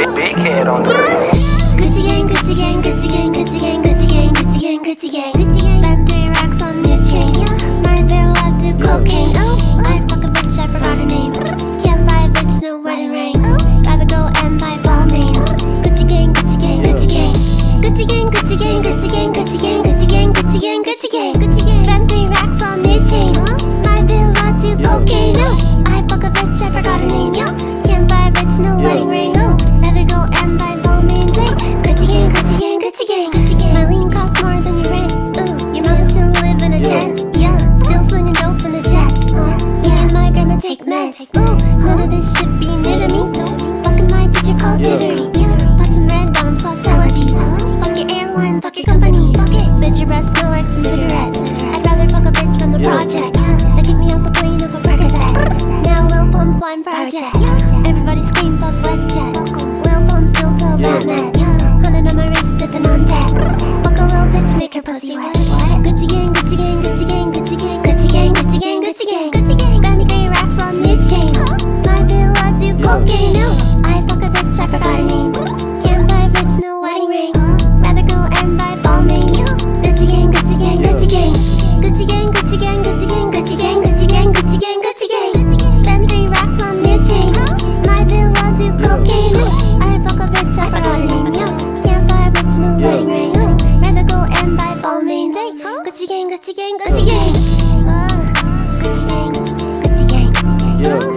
big head on the ring. Gucci gang, Gucci gang, Gucci gang, Gucci gang, Gucci gang, Gucci gang, Gucci gang. Spend 3 racks on your chain. My bill, I do cocaine. Oh, I fuck a bitch, I forgot her name. Can't buy a bitch, no wedding ring. Rather go and buy Balmains. Gucci gang, Gucci gang, Gucci gang. Gucci gang, Gucci gang, Gucci gang, Gucci gang, Gucci gang, Gucci gang, Gucci gang, Gucci gang. Spend 3 racks on your chain. My bill, I do cocaine. Oh, I fuck a bitch, I forgot her name. Can't buy a bitch, no wedding ring. Oh, rather go and buy Balmains. Gucci gang, Gucci gang, Gucci gang, Gucci gang. My lean costs more than your rent. Your mom still live in a tent. Yeah, still slinging dope in the jets. Me and my grandma take meds. None of this shit be new to me. Fucking my teacher called Diddery. Bought some red bottoms, lost allergies. Fuck your airline, fuck your company. Bitch, your breath smell like some cigarettes. I'd rather fuck a bitch from the project that kick me off the plane of a Percocet. Now Lil Pump flying project. Everybody scream fuck WestJet. Lil Pump still so Batman. 100 on my wrist, sipping on tap. Fuck a little bitch, make her pussy wet. Gucci gang, Gucci gang, Gucci gang, Gucci gang, Gucci gang, Gucci gang, Gucci gang, Gucci gang. Spend 3 racks on your chain. My bill, I do cocaine. No, I fuck a bitch, I forgot her name. Can't buy a bitch, no wedding ring. Rather go and buy Balmains. Gucci gang, Gucci gang, Gucci gang. Gucci gang, Gucci gang, Gucci gang, Gucci gang, Gucci gang, Gucci gang, Gucci gang. Spend 3 racks on your chain. My bill, I do cocaine. No, I fuck a bitch, I forgot her name. Can't buy a bitch, no wedding ring. Rather go and buy Balmains. Gucci gang, Gucci gang, Gucci gang. Gucci gang, Gucci gang, Gucci gang.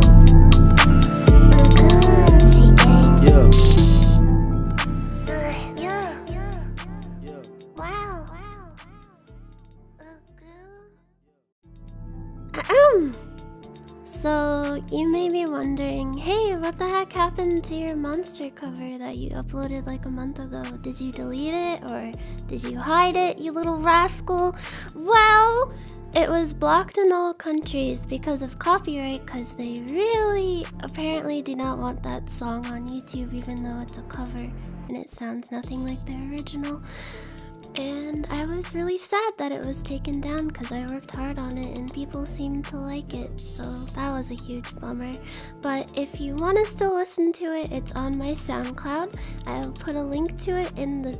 Gucci gang. Wow. So, you may be wondering, hey, what the heck happened to your monster cover that you uploaded like a month ago? Did you delete it or did you hide it, you little rascal? Well, it was blocked in all countries because of copyright, because they really apparently do not want that song on YouTube, even though it's a cover and it sounds nothing like the original. And I was really sad that it was taken down because I worked hard on it and people seemed to like it, so that was a huge bummer. But if you want to still listen to it, it's on my SoundCloud. I'll put a link to it in the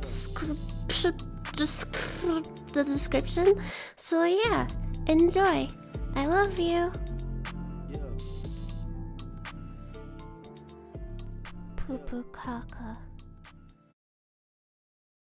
description. So yeah, enjoy. I love you. Poo poo caca.